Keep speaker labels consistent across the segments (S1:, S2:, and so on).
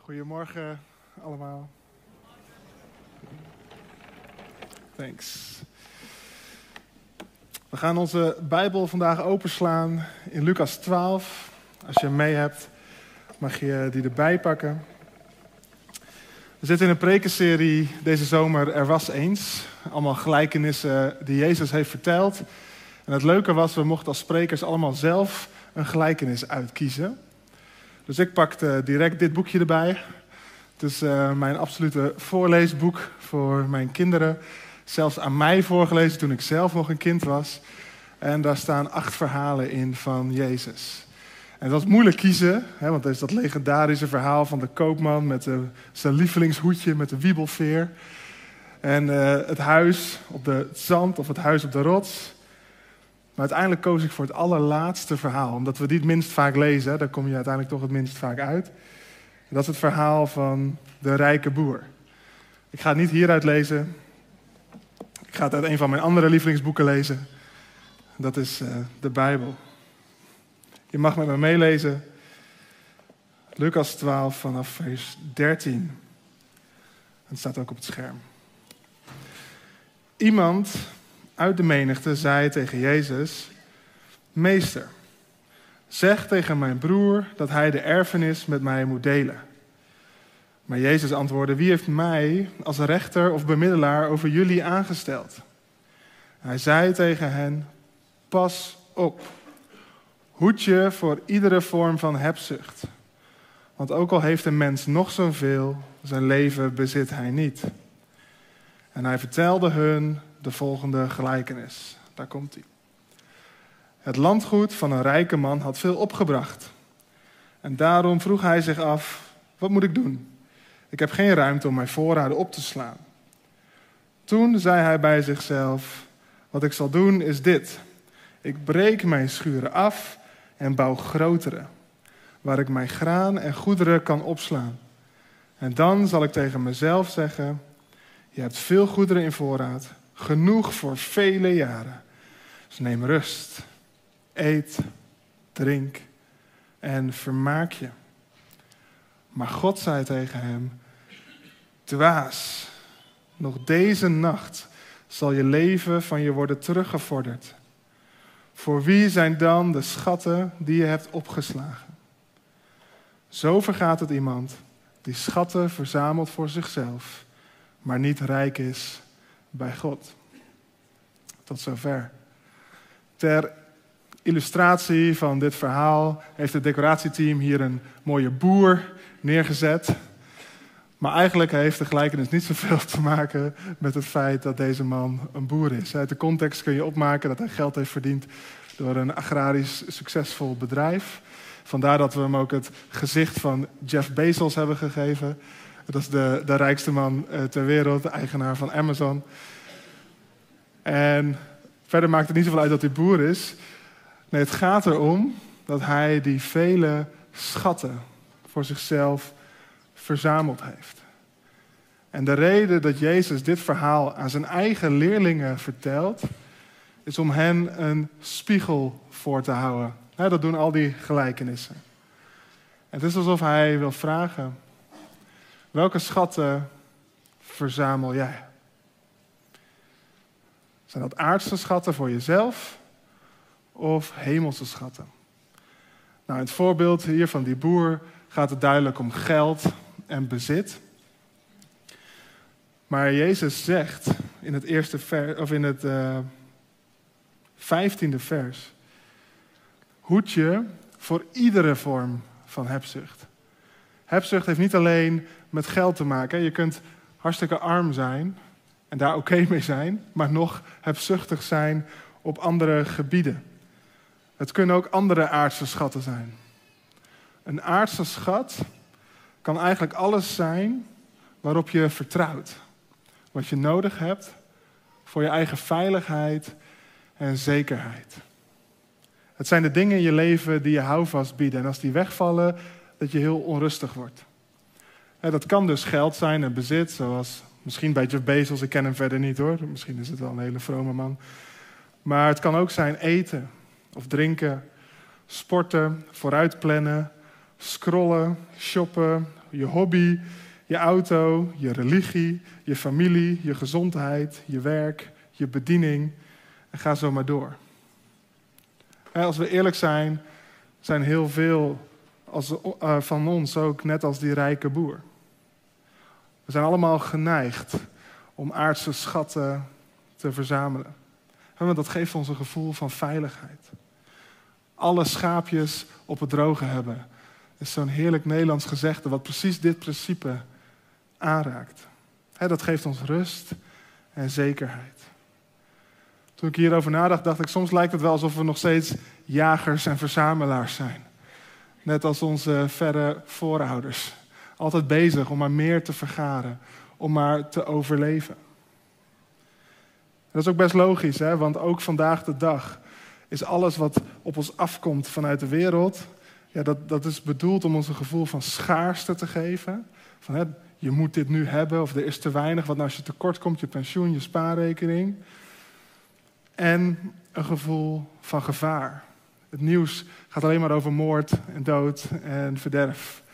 S1: Goedemorgen allemaal. Thanks. We gaan onze Bijbel vandaag openslaan in Lucas 12. Als je hem mee hebt, mag je die erbij pakken. We zitten in een prekenserie deze zomer, Er was eens. Allemaal gelijkenissen die Jezus heeft verteld. En het leuke was, we mochten als sprekers allemaal zelf een gelijkenis uitkiezen. Dus ik pakte direct dit boekje erbij. Het is mijn absolute voorleesboek voor mijn kinderen. Zelfs aan mij voorgelezen toen ik zelf nog een kind was. En daar staan 8 verhalen in van Jezus. En dat was moeilijk kiezen, want er is dat legendarische verhaal van de koopman met zijn lievelingshoedje met de wiebelveer. En het huis op het zand of het huis op de rots. Maar uiteindelijk koos ik voor het allerlaatste verhaal. Omdat we die het minst vaak lezen, daar kom je uiteindelijk toch het minst vaak uit. En dat is het verhaal van de rijke boer. Ik ga het niet hieruit lezen. Ik ga het uit een van mijn andere lievelingsboeken lezen. Dat is de Bijbel. Je mag met me meelezen. Lucas 12 vanaf vers 13. Het staat ook op het scherm. Iemand uit de menigte zei tegen Jezus: Meester, zeg tegen mijn broer dat hij de erfenis met mij moet delen. Maar Jezus antwoordde: Wie heeft mij als rechter of bemiddelaar over jullie aangesteld? Hij zei tegen hen: Pas op. Hoed je voor iedere vorm van hebzucht. Want ook al heeft een mens nog zoveel, zijn leven bezit hij niet. En hij vertelde hun de volgende gelijkenis. Daar komt hij. Het landgoed van een rijke man had veel opgebracht. En daarom vroeg hij zich af: wat moet ik doen? Ik heb geen ruimte om mijn voorraden op te slaan. Toen zei hij bij zichzelf: wat ik zal doen is dit. Ik breek mijn schuren af en bouw grotere, waar ik mijn graan en goederen kan opslaan. En dan zal ik tegen mezelf zeggen: je hebt veel goederen in voorraad, genoeg voor vele jaren. Dus neem rust, eet, drink en vermaak je. Maar God zei tegen hem: dwaas, nog deze nacht zal je leven van je worden teruggevorderd. Voor wie zijn dan de schatten die je hebt opgeslagen? Zo vergaat het iemand die schatten verzamelt voor zichzelf, maar niet rijk is bij God. Tot zover. Ter illustratie van dit verhaal heeft het decoratieteam hier een mooie boer neergezet. Maar eigenlijk heeft de gelijkenis niet zoveel te maken met het feit dat deze man een boer is. Uit de context kun je opmaken dat hij geld heeft verdiend door een agrarisch succesvol bedrijf. Vandaar dat we hem ook het gezicht van Jeff Bezos hebben gegeven. Dat is de rijkste man ter wereld, de eigenaar van Amazon. En verder maakt het niet zoveel uit dat hij boer is. Nee, het gaat erom dat hij die vele schatten voor zichzelf verzameld heeft. En de reden dat Jezus dit verhaal aan zijn eigen leerlingen vertelt, is om hen een spiegel voor te houden. Dat doen al die gelijkenissen. En het is alsof hij wil vragen: welke schatten verzamel jij? Zijn dat aardse schatten voor jezelf of hemelse schatten? Nou, in het voorbeeld hier van die boer gaat het duidelijk om geld en bezit. Maar Jezus zegt in het eerste vers, of in het 15e vers: hoed je voor iedere vorm van hebzucht. Hebzucht heeft niet alleen met geld te maken. Je kunt hartstikke arm zijn en daar oké mee zijn, maar nog hebzuchtig zijn op andere gebieden. Het kunnen ook andere aardse schatten zijn. Een aardse schat kan eigenlijk alles zijn waarop je vertrouwt. Wat je nodig hebt voor je eigen veiligheid en zekerheid. Het zijn de dingen in je leven die je houvast bieden. En als die wegvallen, dat je heel onrustig wordt. Dat kan dus geld zijn en bezit, zoals misschien bij Jeff Bezos. Ik ken hem verder niet hoor. Misschien is het wel een hele vrome man. Maar het kan ook zijn eten of drinken, sporten, vooruitplannen, scrollen, shoppen, Je hobby, je auto, je religie, je familie, je gezondheid, je werk, je bediening. En ga zo maar door. Als we eerlijk zijn, zijn heel veel van ons ook net als die rijke boer. We zijn allemaal geneigd om aardse schatten te verzamelen. Want dat geeft ons een gevoel van veiligheid. Alle schaapjes op het droge hebben is zo'n heerlijk Nederlands gezegde wat precies dit principe aanraakt. Dat geeft ons rust en zekerheid. Toen ik hierover nadacht, dacht ik, soms lijkt het wel alsof we nog steeds jagers en verzamelaars zijn. Net als onze verre voorouders. Altijd bezig om maar meer te vergaren, om maar te overleven. Dat is ook best logisch, want ook vandaag de dag is alles wat op ons afkomt vanuit de wereld, dat is bedoeld om ons een gevoel van schaarste te geven. Van, je moet dit nu hebben, of er is te weinig, want als je tekort komt, je pensioen, je spaarrekening. En een gevoel van gevaar. Het nieuws gaat alleen maar over moord en dood en verderf.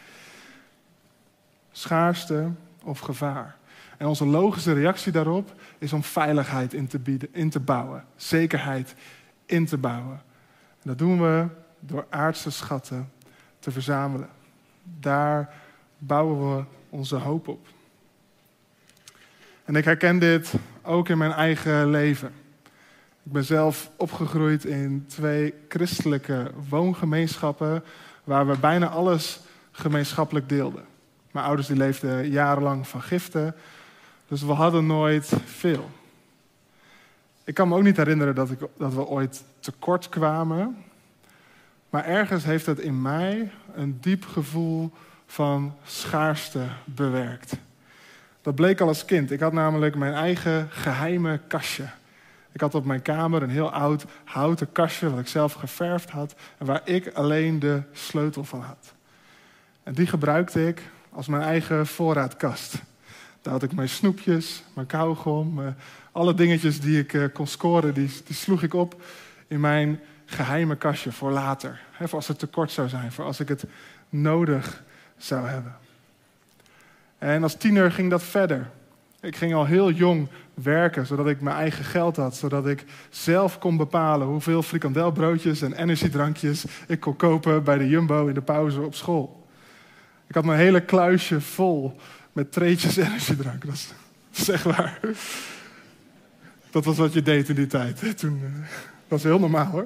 S1: Schaarste of gevaar. En onze logische reactie daarop is om veiligheid in te bouwen. Zekerheid in te bouwen. En dat doen we door aardse schatten te verzamelen. Daar bouwen we onze hoop op. En ik herken dit ook in mijn eigen leven. Ik ben zelf opgegroeid in 2 christelijke woongemeenschappen waar we bijna alles gemeenschappelijk deelden. Mijn ouders die leefden jarenlang van giften, dus we hadden nooit veel. Ik kan me ook niet herinneren dat we ooit tekort kwamen, maar ergens heeft het in mij een diep gevoel van schaarste bewerkt. Dat bleek al als kind. Ik had namelijk mijn eigen geheime kastje. Ik had op mijn kamer een heel oud houten kastje wat ik zelf geverfd had en waar ik alleen de sleutel van had. En die gebruikte ik als mijn eigen voorraadkast. Daar had ik mijn snoepjes, mijn kauwgom, alle dingetjes die ik kon scoren, die sloeg ik op in mijn geheime kastje voor later. Voor als het tekort zou zijn, voor als ik het nodig zou hebben. En als tiener ging dat verder. Ik ging al heel jong werken, zodat ik mijn eigen geld had. Zodat ik zelf kon bepalen hoeveel frikandelbroodjes en energiedrankjes ik kon kopen bij de Jumbo in de pauze op school. Ik had mijn hele kluisje vol met treetjes energiedrank. Dat is echt waar. Dat was wat je deed in die tijd. Toen was het heel normaal hoor.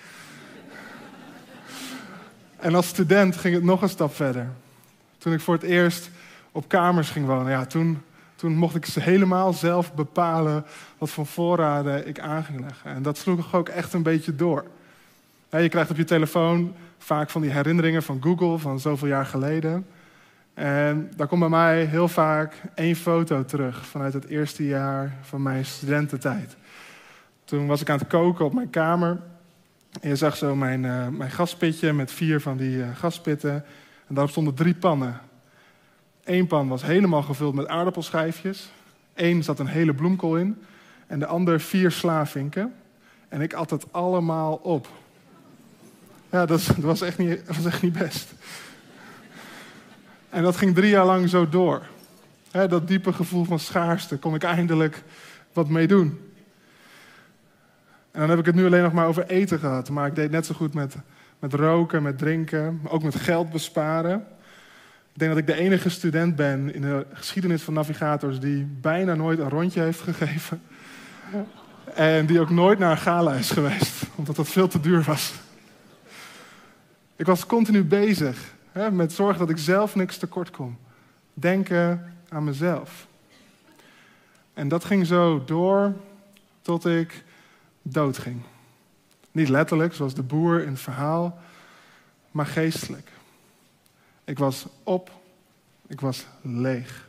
S1: En als student ging het nog een stap verder. Toen ik voor het eerst op kamers ging wonen, toen mocht ik helemaal zelf bepalen wat voor voorraden ik aan ging leggen. En dat sloeg ook echt een beetje door. Je krijgt op je telefoon vaak van die herinneringen van Google van zoveel jaar geleden. En daar komt bij mij heel vaak 1 foto terug vanuit het eerste jaar van mijn studententijd. Toen was ik aan het koken op mijn kamer. En je zag zo mijn gaspitje met 4 van die gaspitten. En daarop stonden 3 pannen. 1 pan was helemaal gevuld met aardappelschijfjes. 1 zat een hele bloemkool in. En de ander 4 slavinken. En ik at het allemaal op. Ja, dat was echt niet best. En dat ging 3 jaar lang zo door. Dat diepe gevoel van schaarste kon ik eindelijk wat mee doen. En dan heb ik het nu alleen nog maar over eten gehad. Maar ik deed net zo goed met roken, met drinken. Maar ook met geld besparen. Ik denk dat ik de enige student ben in de geschiedenis van navigators die bijna nooit een rondje heeft gegeven. En die ook nooit naar een gala is geweest, omdat dat veel te duur was. Ik was continu bezig met zorgen dat ik zelf niks tekort kom. Denken aan mezelf. En dat ging zo door tot ik doodging. Niet letterlijk, zoals de boer in het verhaal, maar geestelijk. Ik was op, ik was leeg.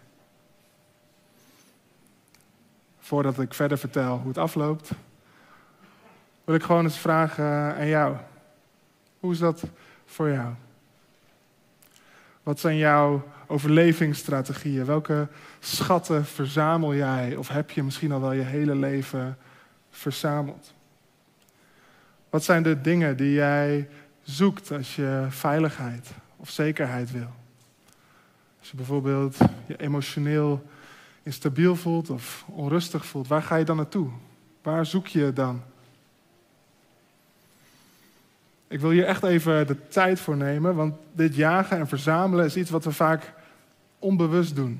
S1: Voordat ik verder vertel hoe het afloopt, wil ik gewoon eens vragen aan jou. Hoe is dat voor jou? Wat zijn jouw overlevingsstrategieën? Welke schatten verzamel jij? Of heb je misschien al wel je hele leven verzameld? Wat zijn de dingen die jij zoekt als je veiligheid of zekerheid wil? Als je bijvoorbeeld je emotioneel instabiel voelt of onrustig voelt, waar ga je dan naartoe? Waar zoek je dan? Ik wil hier echt even de tijd voor nemen, want dit jagen en verzamelen is iets wat we vaak onbewust doen.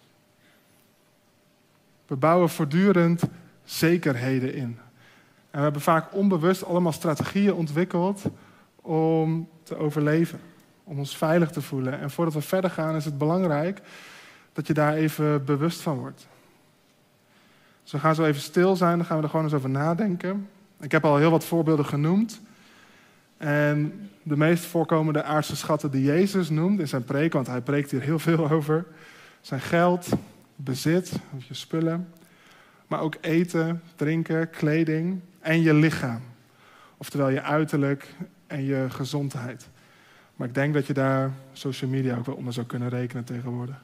S1: We bouwen voortdurend zekerheden in. En we hebben vaak onbewust allemaal strategieën ontwikkeld om te overleven. Om ons veilig te voelen. En voordat we verder gaan is het belangrijk dat je daar even bewust van wordt. Dus we gaan zo even stil zijn, dan gaan we er gewoon eens over nadenken. Ik heb al heel wat voorbeelden genoemd. En de meest voorkomende aardse schatten die Jezus noemt in zijn preek, want hij preekt hier heel veel over, zijn geld, bezit, of je spullen, maar ook eten, drinken, kleding en je lichaam. Oftewel je uiterlijk en je gezondheid. Maar ik denk dat je daar social media ook wel onder zou kunnen rekenen tegenwoordig.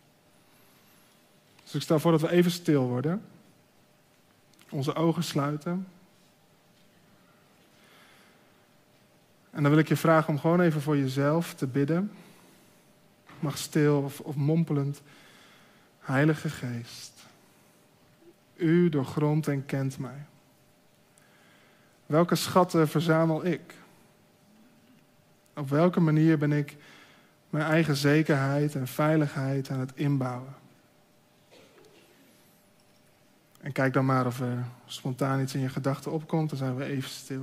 S1: Dus ik stel voor dat we even stil worden. Onze ogen sluiten. En dan wil ik je vragen om gewoon even voor jezelf te bidden. Mag stil of mompelend. Heilige Geest, u doorgrondt en kent mij. Welke schatten verzamel ik? Op welke manier ben ik mijn eigen zekerheid en veiligheid aan het inbouwen? En kijk dan maar of er spontaan iets in je gedachten opkomt, dan zijn we even stil.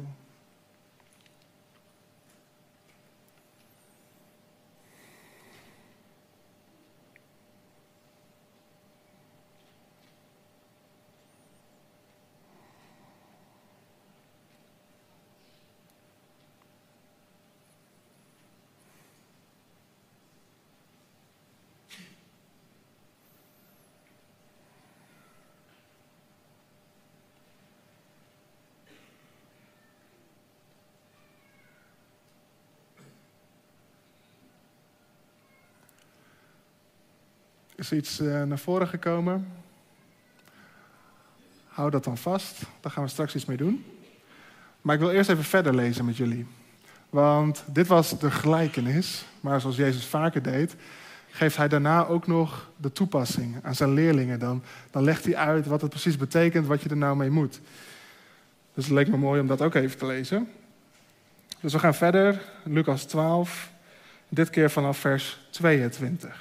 S1: Is er iets naar voren gekomen? Hou dat dan vast, daar gaan we straks iets mee doen. Maar ik wil eerst even verder lezen met jullie. Want dit was de gelijkenis, maar zoals Jezus vaker deed, geeft hij daarna ook nog de toepassing aan zijn leerlingen. Dan legt hij uit wat het precies betekent, wat je er nou mee moet. Dus het leek me mooi om dat ook even te lezen. Dus we gaan verder, Lucas 12, dit keer vanaf vers 22.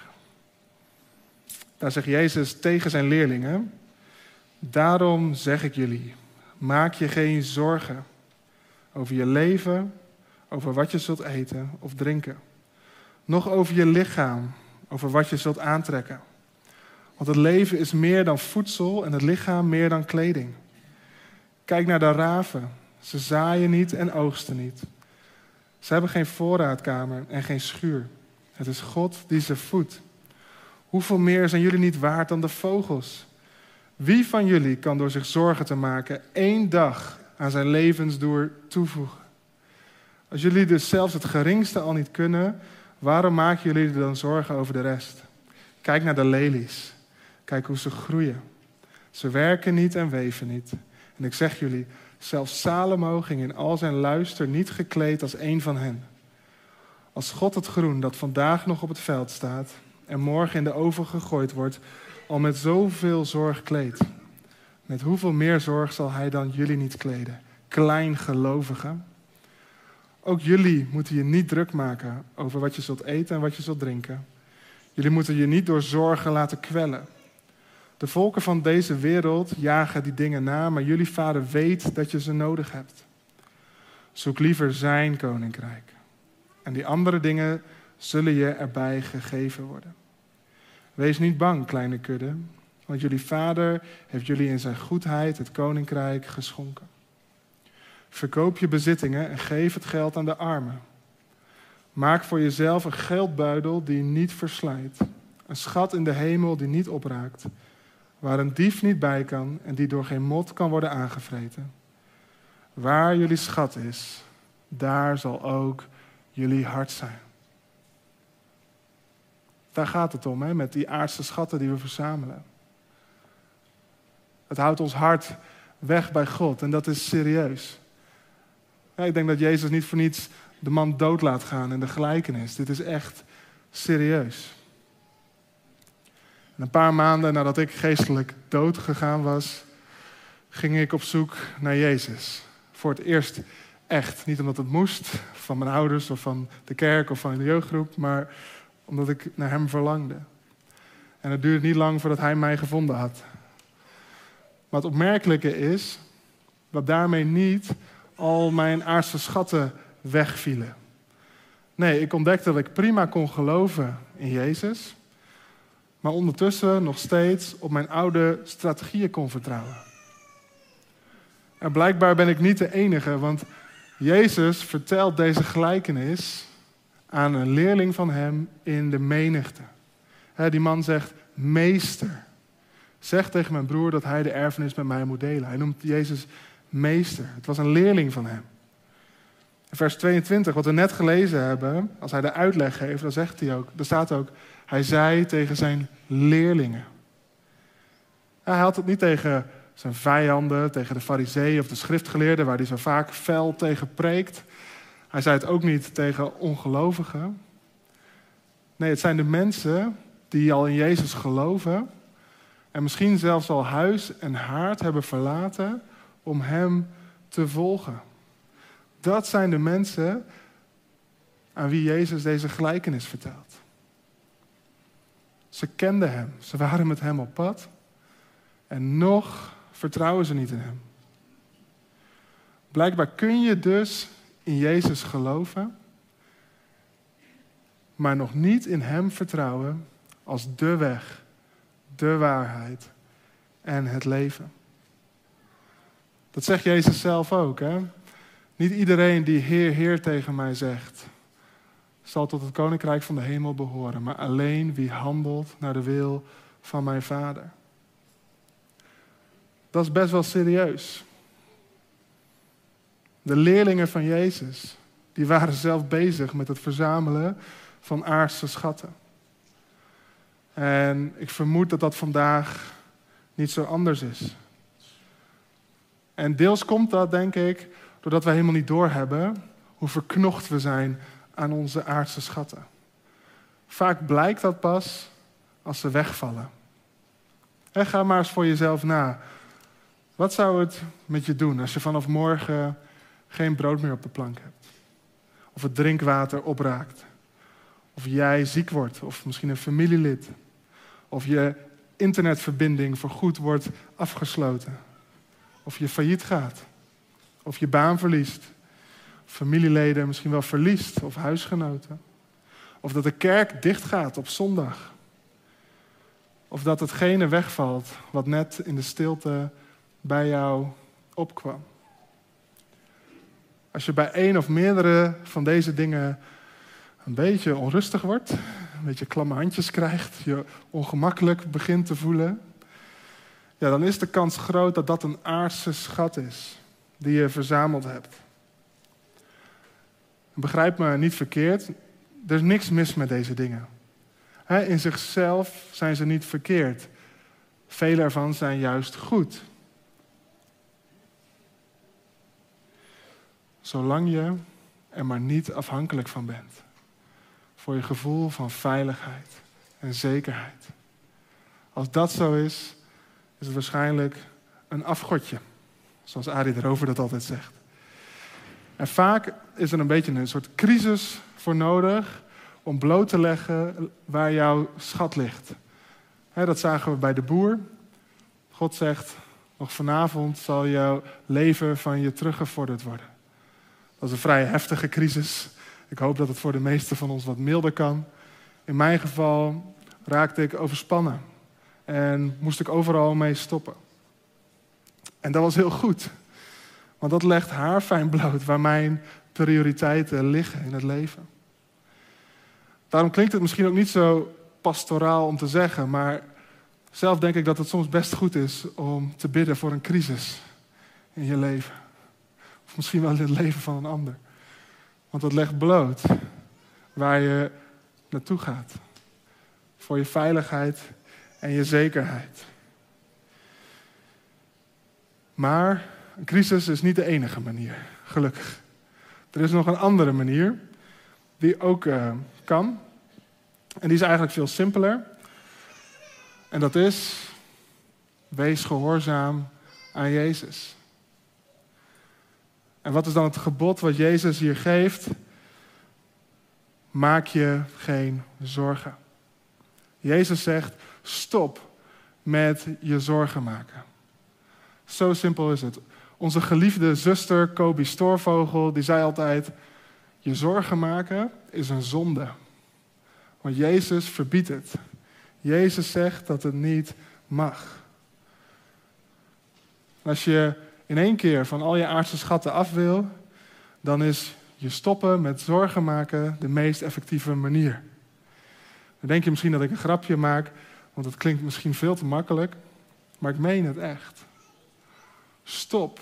S1: Daar zegt Jezus tegen zijn leerlingen: daarom zeg ik jullie, maak je geen zorgen over je leven, over wat je zult eten of drinken. Nog over je lichaam, over wat je zult aantrekken. Want het leven is meer dan voedsel en het lichaam meer dan kleding. Kijk naar de raven, ze zaaien niet en oogsten niet. Ze hebben geen voorraadkamer en geen schuur. Het is God die ze voedt. Hoeveel meer zijn jullie niet waard dan de vogels? Wie van jullie kan door zich zorgen te maken 1 dag aan zijn levensdoel toevoegen? Als jullie dus zelfs het geringste al niet kunnen, waarom maken jullie er dan zorgen over de rest? Kijk naar de lelies. Kijk hoe ze groeien. Ze werken niet en weven niet. En ik zeg jullie, zelfs Salomo ging in al zijn luister niet gekleed als een van hen. Als God het groen dat vandaag nog op het veld staat en morgen in de oven gegooid wordt, al met zoveel zorg kleedt, met hoeveel meer zorg zal hij dan jullie niet kleden? Kleingelovigen. Ook jullie moeten je niet druk maken over wat je zult eten en wat je zult drinken. Jullie moeten je niet door zorgen laten kwellen. De volken van deze wereld jagen die dingen na, maar jullie Vader weet dat je ze nodig hebt. Zoek liever zijn koninkrijk. En die andere dingen zullen je erbij gegeven worden. Wees niet bang, kleine kudde, want jullie Vader heeft jullie in zijn goedheid het koninkrijk geschonken. Verkoop je bezittingen en geef het geld aan de armen. Maak voor jezelf een geldbuidel die niet verslijt. Een schat in de hemel die niet opraakt. Waar een dief niet bij kan en die door geen mot kan worden aangevreten. Waar jullie schat is, daar zal ook jullie hart zijn. Daar gaat het om, hè, met die aardse schatten die we verzamelen. Het houdt ons hart weg bij God en dat is serieus. Ja, ik denk dat Jezus niet voor niets de man dood laat gaan in de gelijkenis. Dit is echt serieus. En een paar maanden nadat ik geestelijk dood gegaan was, ging ik op zoek naar Jezus. Voor het eerst echt. Niet omdat het moest, van mijn ouders of van de kerk of van de jeugdgroep, maar omdat ik naar hem verlangde. En het duurde niet lang voordat hij mij gevonden had. Maar het opmerkelijke is dat daarmee niet al mijn aardse schatten wegvielen. Nee, ik ontdekte dat ik prima kon geloven in Jezus, maar ondertussen nog steeds op mijn oude strategieën kon vertrouwen. En blijkbaar ben ik niet de enige, want Jezus vertelt deze gelijkenis aan een leerling van hem in de menigte. Die man zegt, meester, zeg tegen mijn broer dat hij de erfenis met mij moet delen. Hij noemt Jezus meester. Het was een leerling van hem. In vers 22, wat we net gelezen hebben, als hij de uitleg geeft, dan zegt hij ook, er staat ook, hij zei tegen zijn leerlingen. Hij had het niet tegen zijn vijanden, tegen de farizeeën of de schriftgeleerden, waar hij zo vaak fel tegen preekt. Hij zei het ook niet tegen ongelovigen. Nee, het zijn de mensen die al in Jezus geloven en misschien zelfs al huis en haard hebben verlaten om hem te volgen. Dat zijn de mensen aan wie Jezus deze gelijkenis vertelt. Ze kenden hem, ze waren met hem op pad en nog vertrouwen ze niet in hem. Blijkbaar kun je dus in Jezus geloven, maar nog niet in hem vertrouwen als de weg, de waarheid en het leven. Dat zegt Jezus zelf ook, hè? Niet iedereen die Heer, Heer tegen mij zegt, zal tot het koninkrijk van de hemel behoren, maar alleen wie handelt naar de wil van mijn Vader. Dat is best wel serieus. De leerlingen van Jezus, die waren zelf bezig met het verzamelen van aardse schatten. En ik vermoed dat dat vandaag niet zo anders is. En deels komt dat, denk ik, doordat we helemaal niet doorhebben hoe verknocht we zijn aan onze aardse schatten. Vaak blijkt dat pas als ze wegvallen. En ga maar eens voor jezelf na. Wat zou het met je doen als je vanaf morgen geen brood meer op de plank hebt? Of het drinkwater opraakt? Of jij ziek wordt, of misschien een familielid? Of je internetverbinding voorgoed wordt afgesloten? Of je failliet gaat? Of je baan verliest? Familieleden misschien wel verliest, of huisgenoten? Of dat de kerk dichtgaat op zondag? Of dat hetgene wegvalt wat net in de stilte bij jou opkwam? Als je bij één of meerdere van deze dingen een beetje onrustig wordt, een beetje klamme handjes krijgt, je ongemakkelijk begint te voelen, ja, dan is de kans groot dat dat een aardse schat is die je verzameld hebt. Begrijp me niet verkeerd, er is niks mis met deze dingen. In zichzelf zijn ze niet verkeerd. Vele ervan zijn juist goed. Zolang je er maar niet afhankelijk van bent. Voor je gevoel van veiligheid en zekerheid. Als dat zo is, is het waarschijnlijk een afgodje. Zoals Arie erover dat altijd zegt. En vaak is er een beetje een soort crisis voor nodig om bloot te leggen waar jouw schat ligt. Dat zagen we bij de boer. God zegt, nog vanavond zal jouw leven van je teruggevorderd worden. Dat is een vrij heftige crisis. Ik hoop dat het voor de meesten van ons wat milder kan. In mijn geval raakte ik overspannen en moest ik overal mee stoppen. En dat was heel goed, want dat legt haarfijn bloot waar mijn prioriteiten liggen in het leven. Daarom klinkt het misschien ook niet zo pastoraal om te zeggen, maar zelf denk ik dat het soms best goed is om te bidden voor een crisis in je leven. Of misschien wel in het leven van een ander. Want dat legt bloot waar je naartoe gaat. Voor je veiligheid en je zekerheid. Maar een crisis is niet de enige manier, gelukkig. Er is nog een andere manier die ook kan. En die is eigenlijk veel simpeler. En dat is, wees gehoorzaam aan Jezus. En wat is dan het gebod wat Jezus hier geeft? Maak je geen zorgen. Jezus zegt, stop met je zorgen maken. Zo simpel is het. Onze geliefde zuster Kobi Stoorvogel, die zei altijd, je zorgen maken is een zonde. Want Jezus verbiedt het. Jezus zegt dat het niet mag. Als je in één keer van al je aardse schatten af wil, dan is je stoppen met zorgen maken de meest effectieve manier. Dan denk je misschien dat ik een grapje maak, want het klinkt misschien veel te makkelijk, maar ik meen het echt. Stop.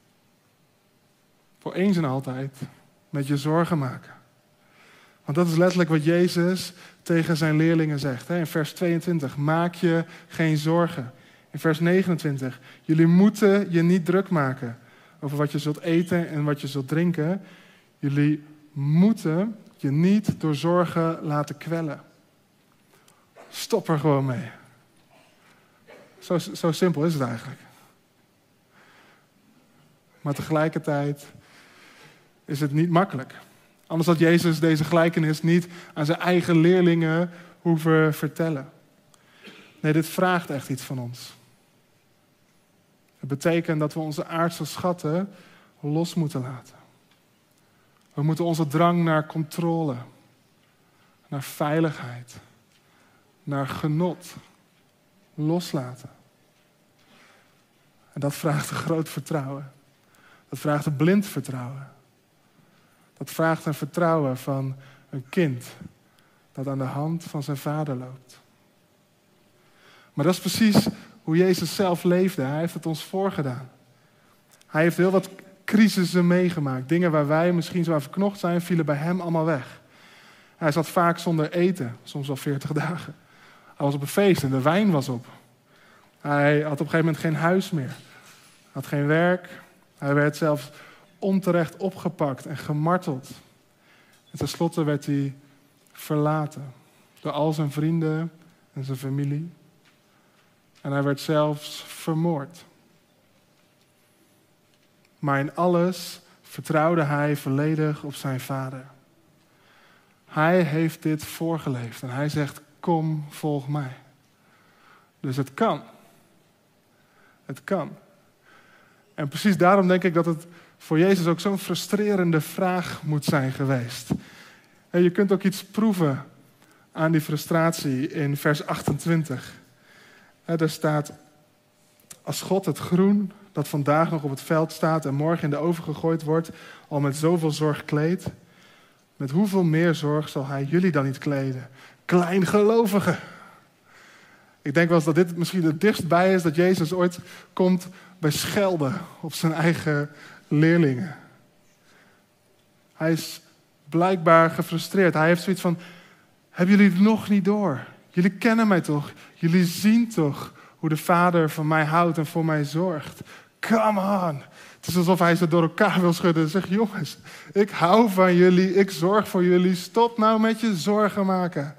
S1: Voor eens en altijd met je zorgen maken. Want dat is letterlijk wat Jezus tegen zijn leerlingen zegt. In vers 22, maak je geen zorgen. In vers 29, jullie moeten je niet druk maken over wat je zult eten en wat je zult drinken. Jullie moeten je niet door zorgen laten kwellen. Stop er gewoon mee. Zo simpel is het eigenlijk. Maar tegelijkertijd is het niet makkelijk. Anders had Jezus deze gelijkenis niet aan zijn eigen leerlingen hoeven vertellen. Nee, dit vraagt echt iets van ons. Het betekent dat we onze aardse schatten los moeten laten. We moeten onze drang naar controle, naar veiligheid, naar genot loslaten. En dat vraagt een groot vertrouwen. Dat vraagt een blind vertrouwen. Dat vraagt een vertrouwen van een kind dat aan de hand van zijn vader loopt. Maar dat is precies hoe Jezus zelf leefde. Hij heeft het ons voorgedaan. Hij heeft heel wat crisissen meegemaakt. Dingen waar wij misschien zo aan verknocht zijn, vielen bij hem allemaal weg. Hij zat vaak zonder eten, soms wel 40 dagen. Hij was op een feest en de wijn was op. Hij had op een gegeven moment geen huis meer. Hij had geen werk. Hij werd zelfs onterecht opgepakt en gemarteld. En tenslotte werd hij verlaten door al zijn vrienden en zijn familie. En hij werd zelfs vermoord. Maar in alles vertrouwde hij volledig op zijn vader. Hij heeft dit voorgeleefd en hij zegt, kom, volg mij. Dus het kan. Het kan. En precies daarom denk ik dat het voor Jezus ook zo'n frustrerende vraag moet zijn geweest. En je kunt ook iets proeven aan die frustratie in vers 28. Daar staat, als God het groen dat vandaag nog op het veld staat en morgen in de oven gegooid wordt, al met zoveel zorg kleedt, met hoeveel meer zorg zal hij jullie dan niet kleden? Kleingelovigen. Ik denk wel eens dat dit misschien het dichtstbij is dat Jezus ooit komt bij schelden op zijn eigen leerlingen. Hij is blijkbaar gefrustreerd. Hij heeft zoiets van, hebben jullie het nog niet door? Jullie kennen mij toch? Jullie zien toch hoe de Vader van mij houdt en voor mij zorgt? Come on! Het is alsof hij ze door elkaar wil schudden en zegt, jongens, ik hou van jullie, ik zorg voor jullie. Stop nou met je zorgen maken.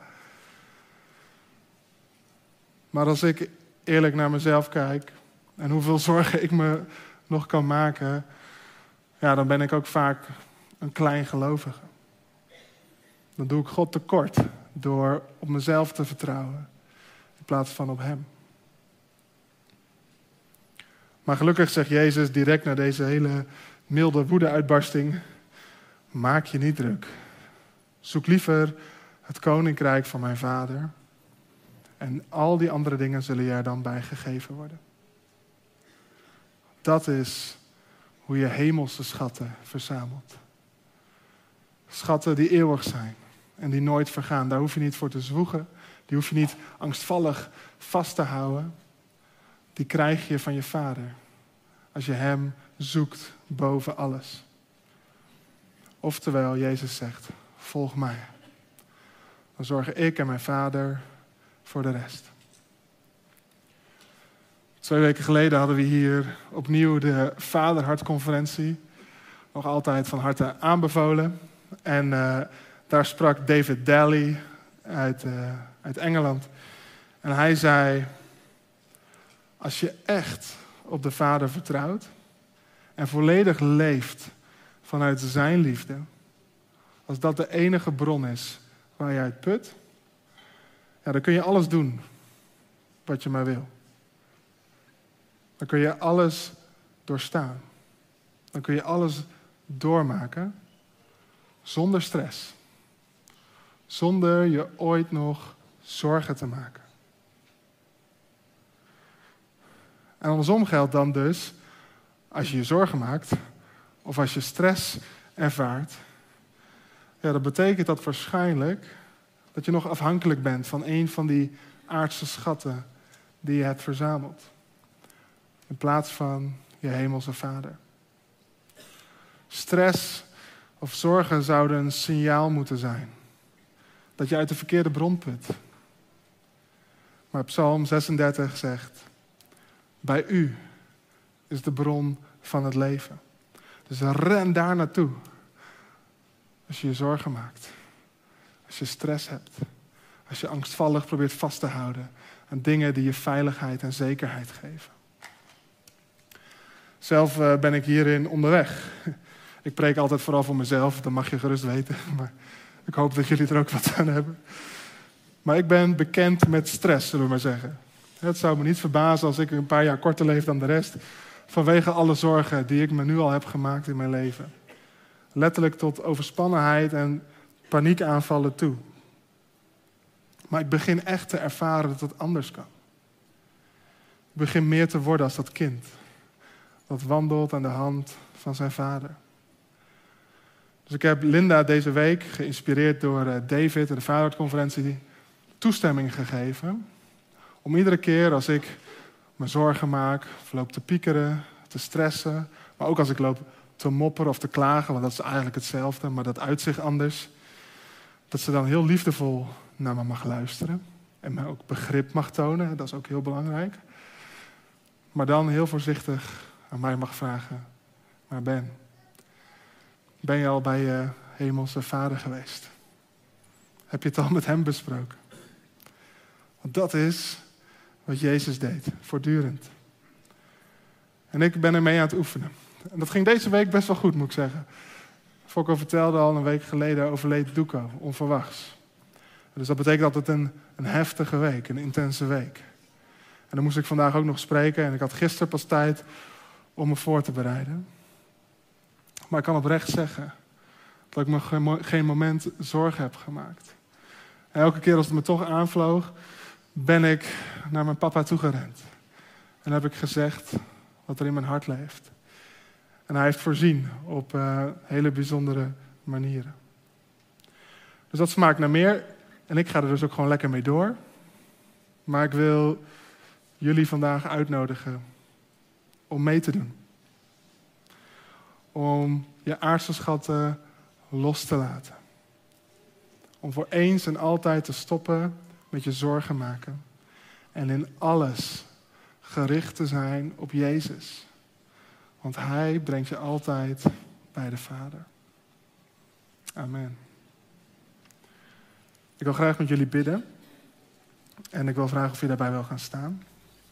S1: Maar als ik eerlijk naar mezelf kijk en hoeveel zorgen ik me nog kan maken, ja, dan ben ik ook vaak een klein gelovige. Dan doe ik God tekort door op mezelf te vertrouwen in plaats van op hem. Maar gelukkig zegt Jezus direct na deze hele milde woede-uitbarsting, maak je niet druk. Zoek liever het koninkrijk van mijn Vader. En al die andere dingen zullen je er dan bij gegeven worden. Dat is hoe je hemelse schatten verzamelt. Schatten die eeuwig zijn en die nooit vergaan. Daar hoef je niet voor te zwoegen. Die hoef je niet angstvallig vast te houden. Die krijg je van je Vader. Als je hem zoekt boven alles. Oftewel, Jezus zegt, volg mij. Dan zorgen ik en mijn Vader voor de rest. 2 weken geleden hadden we hier opnieuw de Vaderhartconferentie. Nog altijd van harte aanbevolen. En daar sprak David Daly uit Engeland. En hij zei, Als je echt op de Vader vertrouwt en volledig leeft vanuit zijn liefde, als dat de enige bron is waar je uit put, ja, dan kun je alles doen wat je maar wil. Dan kun je alles doorstaan. Dan kun je alles doormaken zonder stress. Zonder je ooit nog zorgen te maken. En andersom geldt dan dus, als je je zorgen maakt, of als je stress ervaart, ja, dan betekent dat waarschijnlijk dat je nog afhankelijk bent van een van die aardse schatten die je hebt verzameld. In plaats van je hemelse Vader. Stress of zorgen zouden een signaal moeten zijn. Dat je uit de verkeerde bron put. Maar Psalm 36 zegt: bij u is de bron van het leven. Dus ren daar naartoe. Als je je zorgen maakt. Als je stress hebt. Als je angstvallig probeert vast te houden aan dingen die je veiligheid en zekerheid geven. Zelf ben ik hierin onderweg. Ik preek altijd vooral voor mezelf, dat mag je gerust weten. Maar ik hoop dat jullie er ook wat aan hebben. Maar ik ben bekend met stress, zullen we maar zeggen. Het zou me niet verbazen als ik een paar jaar korter leef dan de rest. Vanwege alle zorgen die ik me nu al heb gemaakt in mijn leven. Letterlijk tot overspannenheid en paniekaanvallen toe. Maar ik begin echt te ervaren dat het anders kan. Ik begin meer te worden als dat kind. Dat wandelt aan de hand van zijn vader. Dus ik heb Linda deze week, geïnspireerd door David en de Vaderconferentie, toestemming gegeven. Om iedere keer als ik me zorgen maak, of loop te piekeren, te stressen. Maar ook als ik loop te mopperen of te klagen, want dat is eigenlijk hetzelfde, maar dat uit zich anders. Dat ze dan heel liefdevol naar me mag luisteren. En mij ook begrip mag tonen, dat is ook heel belangrijk. Maar dan heel voorzichtig aan mij mag vragen: maar ben je al bij je hemelse Vader geweest? Heb je het al met hem besproken? Want dat is wat Jezus deed, voortdurend. En ik ben ermee aan het oefenen. En dat ging deze week best wel goed, moet ik zeggen. Fokko vertelde al een week geleden, overleed Duco, onverwachts. Dus dat betekent altijd een heftige week, een intense week. En dan moest ik vandaag ook nog spreken en ik had gisteren pas tijd om me voor te bereiden. Maar ik kan oprecht zeggen dat ik me geen moment zorgen heb gemaakt. En elke keer als het me toch aanvloog, ben ik naar mijn papa toegerend. En heb ik gezegd wat er in mijn hart leeft. En hij heeft voorzien op hele bijzondere manieren. Dus dat smaakt naar meer. En ik ga er dus ook gewoon lekker mee door. Maar ik wil jullie vandaag uitnodigen om mee te doen. Om je aardse schatten los te laten. Om voor eens en altijd te stoppen met je zorgen maken. En in alles gericht te zijn op Jezus. Want Hij brengt je altijd bij de Vader. Amen. Ik wil graag met jullie bidden. En ik wil vragen of je daarbij wil gaan staan.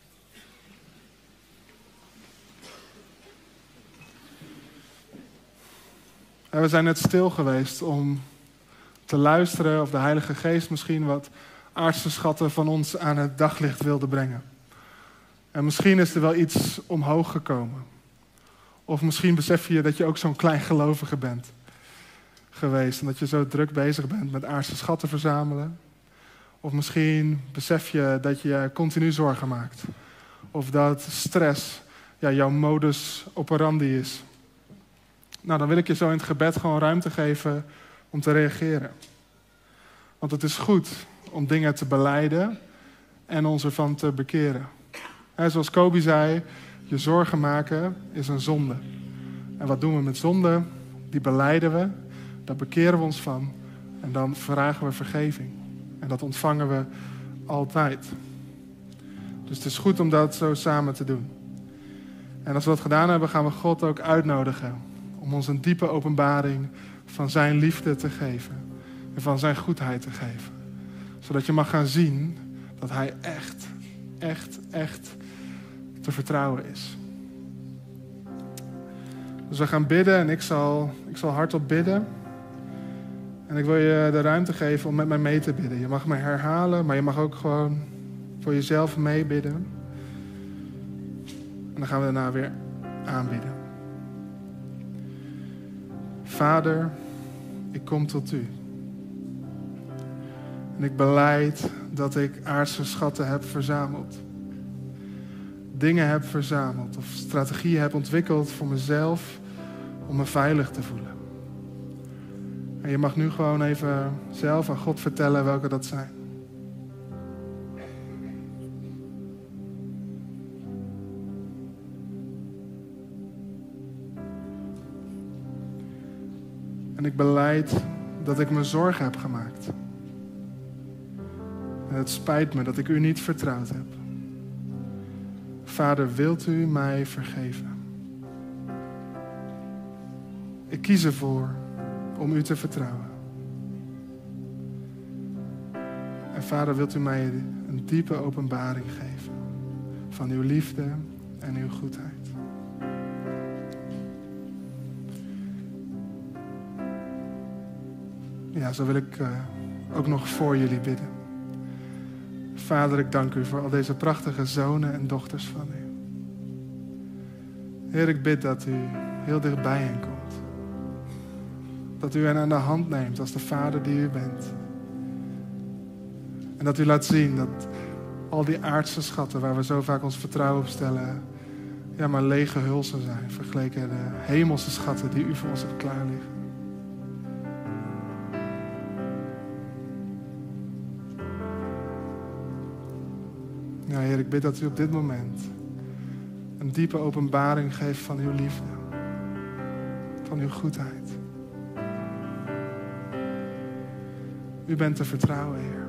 S1: En we zijn net stil geweest om te luisteren of de Heilige Geest misschien wat aardse schatten van ons aan het daglicht wilde brengen. En misschien is er wel iets omhoog gekomen. Of misschien besef je dat je ook zo'n klein gelovige bent geweest. En dat je zo druk bezig bent met aardse schatten verzamelen. Of misschien besef je dat je continu zorgen maakt. Of dat stress jouw modus operandi is. Nou, dan wil ik je zo in het gebed gewoon ruimte geven om te reageren. Want het is goed om dingen te belijden en ons ervan te bekeren. Zoals Kobi zei, je zorgen maken is een zonde. En wat doen we met zonde? Die belijden we, daar bekeren we ons van en dan vragen we vergeving. En dat ontvangen we altijd. Dus het is goed om dat zo samen te doen. En als we dat gedaan hebben, gaan we God ook uitnodigen om ons een diepe openbaring van zijn liefde te geven. En van zijn goedheid te geven. Zodat je mag gaan zien dat hij echt te vertrouwen is. Dus we gaan bidden en ik zal hardop bidden. En ik wil je de ruimte geven om met mij mee te bidden. Je mag mij herhalen, maar je mag ook gewoon voor jezelf meebidden. En dan gaan we daarna weer aanbidden. Vader, ik kom tot u. En ik belijd dat ik aardse schatten heb verzameld. Dingen heb verzameld of strategieën heb ontwikkeld voor mezelf om me veilig te voelen. En je mag nu gewoon even zelf aan God vertellen welke dat zijn. En ik belijd dat ik me zorgen heb gemaakt. En het spijt me dat ik u niet vertrouwd heb. Vader, wilt u mij vergeven? Ik kies ervoor om u te vertrouwen. En Vader, wilt u mij een diepe openbaring geven van uw liefde en uw goedheid. Ja, zo wil ik ook nog voor jullie bidden. Vader, ik dank u voor al deze prachtige zonen en dochters van u. Heer, ik bid dat u heel dichtbij hen komt. Dat u hen aan de hand neemt als de vader die u bent. En dat u laat zien dat al die aardse schatten waar we zo vaak ons vertrouwen op stellen, ja, maar lege hulzen zijn vergeleken de hemelse schatten die u voor ons hebt klaarliggen. Ja, Heer, ik bid dat u op dit moment een diepe openbaring geeft van uw liefde, van uw goedheid. U bent te vertrouwen, Heer.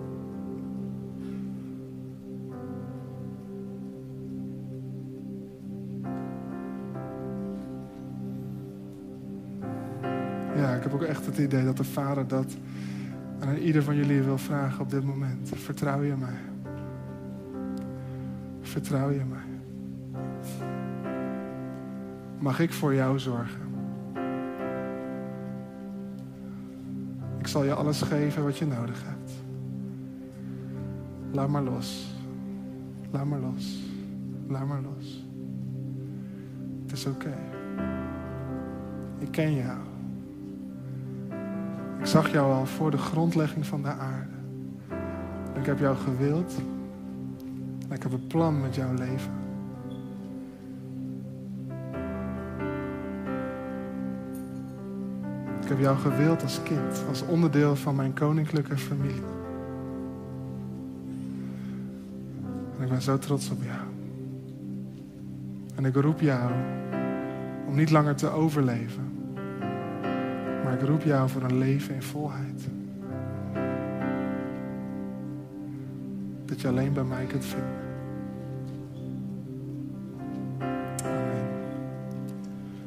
S1: Ja, ik heb ook echt het idee dat de Vader dat aan ieder van jullie wil vragen op dit moment. Vertrouw je mij? Vertrouw je mij? Mag ik voor jou zorgen? Ik zal je alles geven wat je nodig hebt. Laat maar los. Laat maar los. Laat maar los. Het is oké. Ik ken jou. Ik zag jou al voor de grondlegging van de aarde. Ik heb jou gewild. En ik heb een plan met jouw leven. Ik heb jou gewild als kind, als onderdeel van mijn koninklijke familie. En ik ben zo trots op jou. En ik roep jou om niet langer te overleven. Maar ik roep jou voor een leven in volheid. Dat je alleen bij mij kunt vinden.